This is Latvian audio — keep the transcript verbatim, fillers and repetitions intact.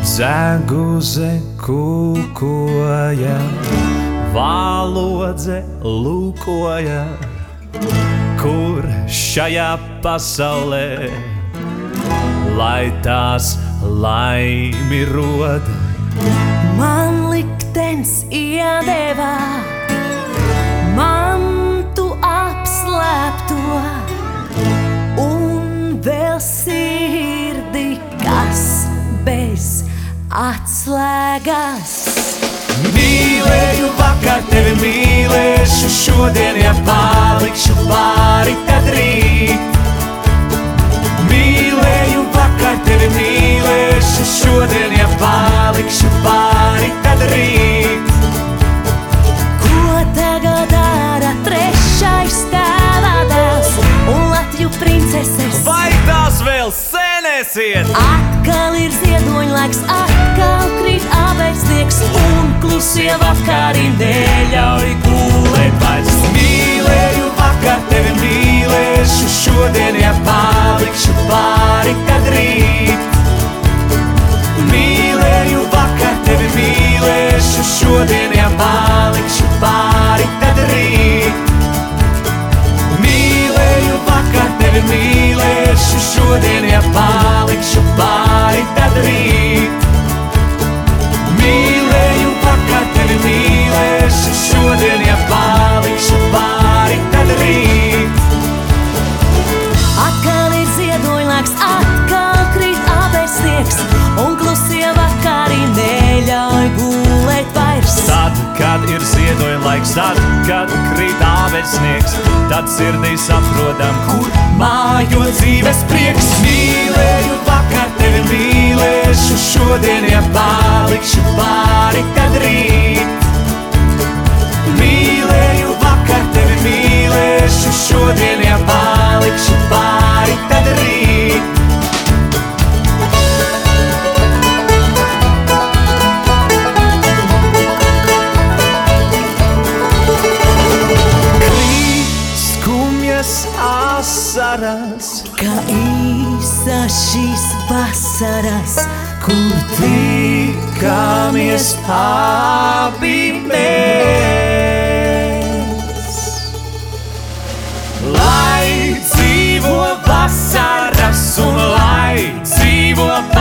Dzeguze kūkoja, valodze lūkoja, kur šajā pasaulē, lai tās laimi rod. Man liktenis iedeva mantu apslēpto un vēl sirdi, kas bez atslēgas. Mīlēju vakar tevi, mīlēšu šodien, ja palikšu pāri, tad rīt. Mīlēju vakar tevi, mīlēšu šodien, ja palikšu pāri, tad rīt. Ko tagad dara trešais tēva dēls un Latviju princeses? Vai tās vēl sēnēsiet? Atkal ir ziedoņlaiks, atkal krīt ābeļsniegs un klusie vakari neļauj gulēt vairs. Mīlēju vakar tevi, mīlēšu šodien, ja palikšu pāri, tad rīt. Mīlēju vakar tevi, mīlēšu šodien, ja palikšu pāri, tad rīt. Mīlēju vakar tevi, mīlēšu šodien, ja palikšu pāri, tad rīt. Mīlēju vakar tevi, mīlēšu šodien, ja palikšu pāri, tad rīt. Atkal ir ziedoņlaiks, atkal krīt ābeļsniegs un klusie vakari neļauj gulēt vairs. Tad, kad ir ziedoņlaiks, tad, kad krīt ābeļsniegs, tad sirdī saprotam, kur mājo dzīves prieks. Mīlēju vakar tevi, mīlēšu šodien, ja palikšu pāri, tad rīt. Mīlēju vakar tevi, mīlēšu šodien, ja palikšu pāri, tad rīt. Asaras, Kā īsa šīs vasaras, kur tikamies abi mēs. Lai dzīvo vasaras un lai dzīvo